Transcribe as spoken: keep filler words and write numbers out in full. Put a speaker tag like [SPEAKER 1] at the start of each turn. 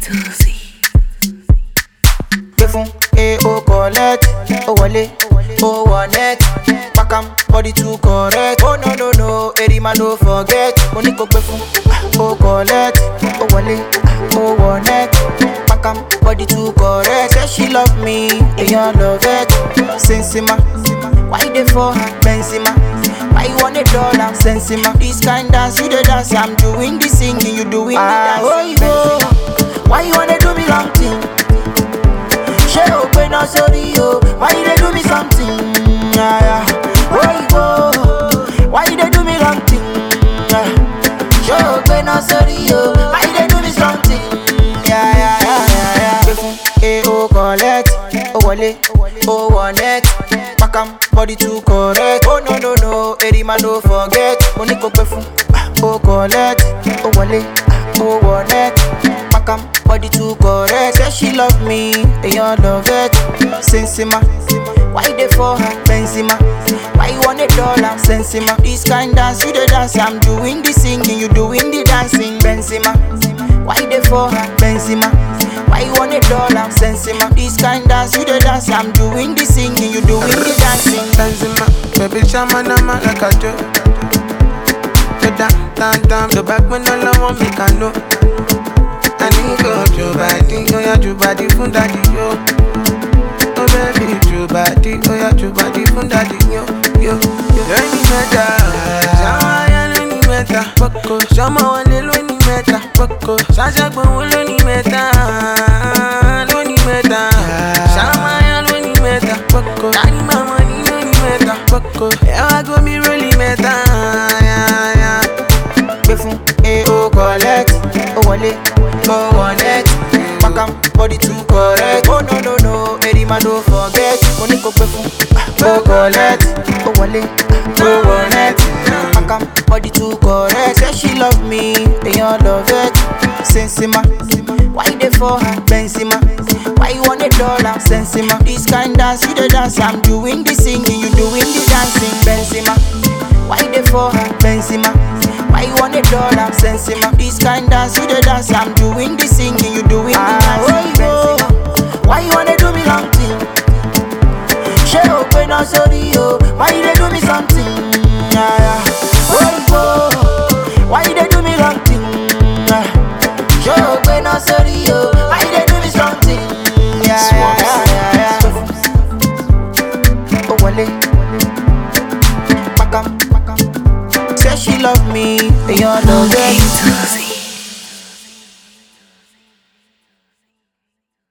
[SPEAKER 1] to Z.
[SPEAKER 2] Kefun, eh, oh, collect, oh, wale, oh, one net, pack am, body too correct. Oh, no, no, no, Eddie man, don't forget. Money go kefun, oh, collect, oh, wale, oh, one net, pack am, body too correct. Say she love me, and you love it. Sensima, why they for her, Benzema? Why you want a dollar, Sensima? This kind dance, you the dance, I'm doing the singing, you doing the dance. Oh, oh, why you wanna do me long thing? She open up, sorry, yo. Why you they do me something? Yeah, yeah. Oh, oh, why you they do me wrong thing? Yeah. She open up, sorry, yo. Why you they do me something? Yeah, yeah, yeah, yeah, yeah. Eh, oh, collect, oh, wale, oh, one net, pack am, body too correct. Oh, no, no, no, Eddie man, don't forget. Money go kefun, oh, collect, oh, wale, oh, one net, pack am, body too correct. Say she love me, and you love it. Sensima, why they for her, Benzema? Why you want a dollar, Sensima? This kind dance, you the dance, I'm doing the singing, you doing the dancing, Benzema. Why they for her, Benzema? Why you want a dollar, Sensima? This kind dance, you the dance, I'm doing the singing, you doing the dancing,
[SPEAKER 3] Benzema, baby, chama nama like a joke. The damn, damn, damn, the back when all I want me can know. I need go to body, oh yeah, to body from daddy, yo. Oh baby, to body, oh yeah, to body from daddy, yo, yo, yo. Any meta, Shama ya any meta, Boko, Shama wale lo any meta, Boko, Shasha gbo lo any meta, lo any meta, Shama ya lo any meta, Boko, Daddy mama ni lo any meta, Boko, yeah I go me really meta, yeah yeah.
[SPEAKER 2] Kefun, eh, oh, collect, oh, wale, oh, one net, pack am, body too correct. Oh, no, no, no, Eddie man, don't forget. Money go kefun, oh, collect, oh, wale, oh, one net, pack am, body too correct. Say she love me, and you love it. Sensima, why they for her, Benzema? Why you want a dollar, Sensima? This kind dance, you the dance, I'm doing the singing, you doing the dancing, Benzema. Why they for her, Benzema? Why you want a dollar, Sensima? This kind dance, you the dance, I'm doing the singing, you doing the dancing, Benzema. Why you wanna do me long thing? She open up, sorry, yo. Why you they do me something? Yeah, yeah. Oh, oh, why you they do me long thing? Yeah. She open up, sorry, yo. Why you they do me something? Yeah, yeah, yeah, yeah. Oh, wale, pack am. Say she love me, and you love it.